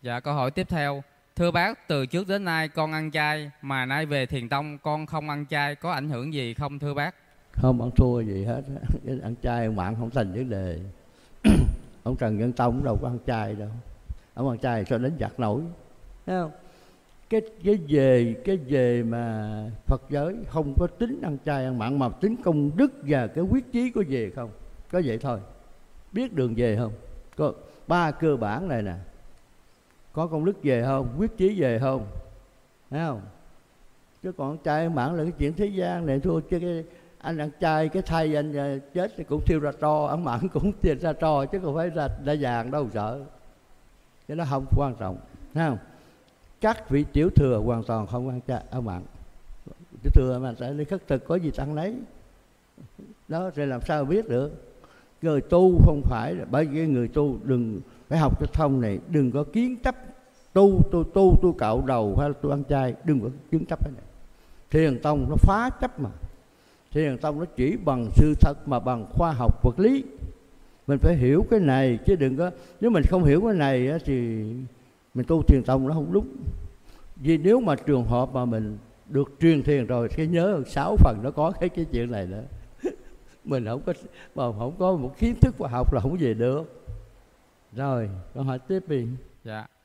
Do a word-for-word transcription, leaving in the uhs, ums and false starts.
Dạ, câu hỏi tiếp theo. Thưa bác, từ trước đến nay con ăn chay, mà nay về Thiền Tông con không ăn chay, có ảnh hưởng gì không thưa bác? Không ăn thua gì hết á. Ăn chay ăn mặn không thành vấn đề. Ông Trần Nhân Tông đâu có ăn chay đâu. Ông ăn chay sao đến giặt nổi, thấy không? Cái cái về cái về mà Phật giới không có tính ăn chay ăn mặn, mà tính công đức và cái quyết chí của về không. Có vậy thôi. Biết đường về không? Có ba cơ bản này nè. Có công đức về không? Quyết chí về không? Thấy không? Chứ còn chay ăn mặn là cái chuyện thế gian này thôi. Chứ cái anh ăn chay cái thay anh chết thì cũng thiêu ra tro, ăn mặn cũng thiêu ra tro, chứ không phải ra đã vàng đâu sợ. Cái đó không quan trọng, thấy không? Các vị tiểu thừa hoàn toàn không ăn chay ăn mặn. Tiểu thừa mà tại đi khất thực có gì tăng lấy. Đó rồi làm sao biết được? Người tu không phải là, bởi vì người tu đừng phải học cái thông này, đừng có kiến chấp tu tu tu tu cạo đầu hay là tu ăn chay, đừng có kiến chấp cái này. Thiền tông nó phá chấp mà. Thiền tông nó chỉ bằng sự thật mà bằng khoa học vật lý. Mình phải hiểu cái này chứ đừng có, nếu mình không hiểu cái này thì mình tu thiền tông nó không đúng. Vì nếu mà trường hợp mà mình được truyền thiền rồi, cái nhớ sáu phần nó có cái cái chuyện này nữa. Mình không có mà không có một kiến thức khoa học là không về được. Rồi, câu hỏi tiếp đi. Dạ.